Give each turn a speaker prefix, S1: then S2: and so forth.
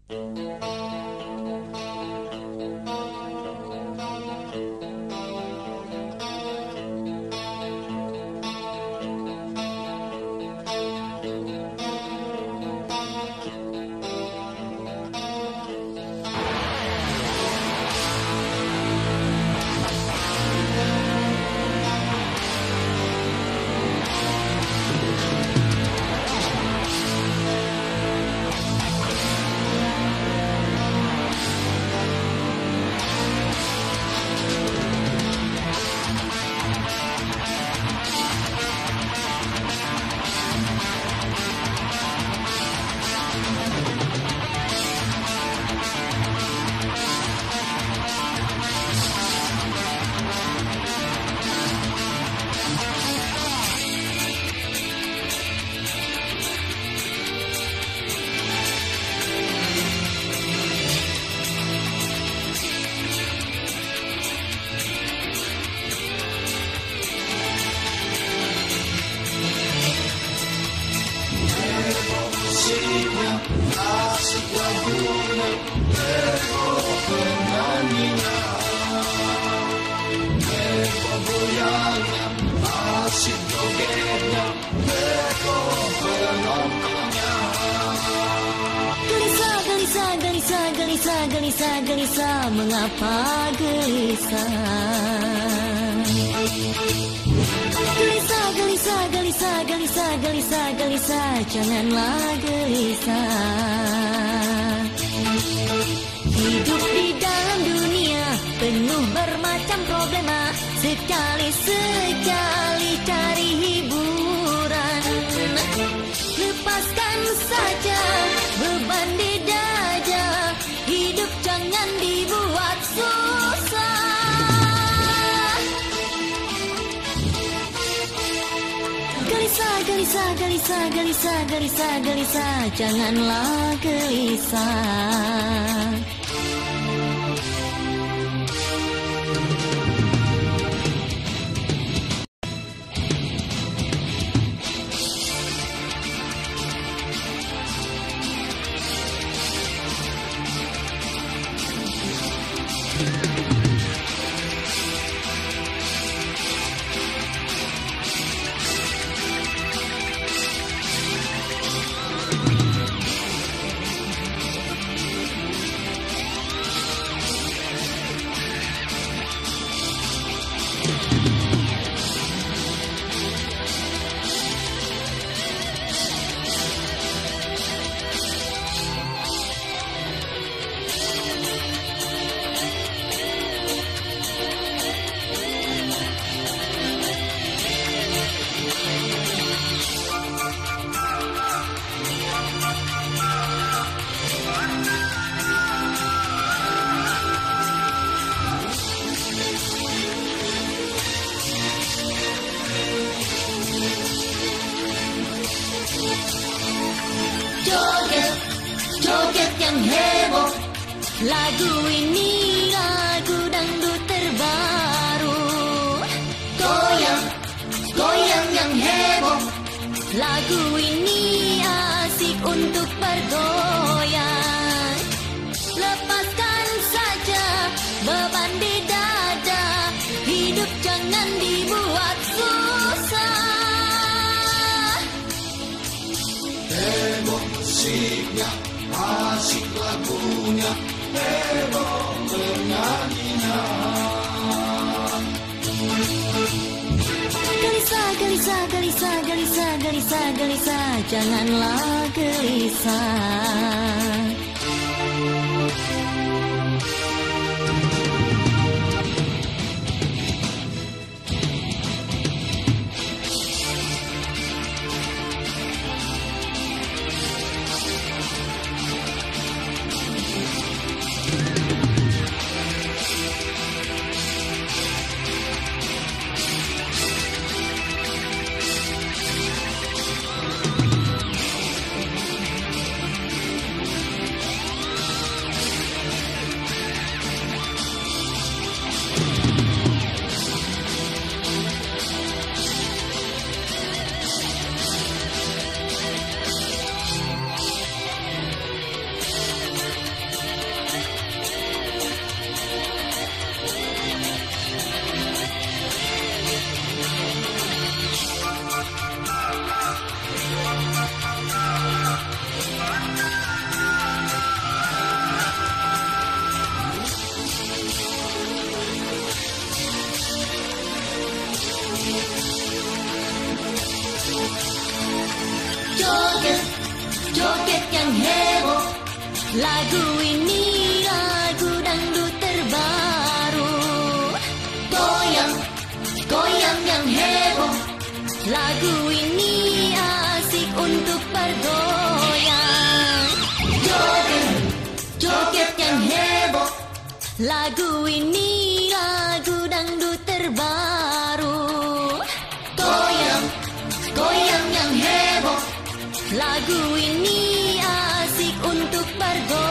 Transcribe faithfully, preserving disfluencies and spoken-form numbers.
S1: Gelisah, gelisah, gelisah, mengapa gelisah? Gelisah, gelisah, gelisah, gelisah, gelisah, gelisah, janganlah gelisah. Hidup di dalam dunia penuh bermacam problema, sekali-sekali cari hiburan. Lepaskan saja beban di dada, hidup jangan dibuat susah. Gelisah, gelisah, gelisah, gelisah, gelisah, gelisah, janganlah gelisah. Lagu ini lagu dangdut terbaru. Goyang, goyang yang heboh. Lagu ini asik untuk bergoyang. Lepaskan saja beban di dada, hidup jangan dibuat susah.
S2: Heboh musiknya, asik lagunya, heboh bernyanyinya.
S1: Gelisah, gelisah, gelisah, gelisah, gelisah, gelisah, janganlah gelisah. joget yang heboh. Lagu ini lagu dangdut terbaru. Goyang, goyang yang heboh. Lagu ini asik untuk bergoyang. Joget, joget yang heboh. Lagu ini lagu dangdut terbaru. Goyang, goyang yang heboh. Lagu ini asik untuk bergoyang.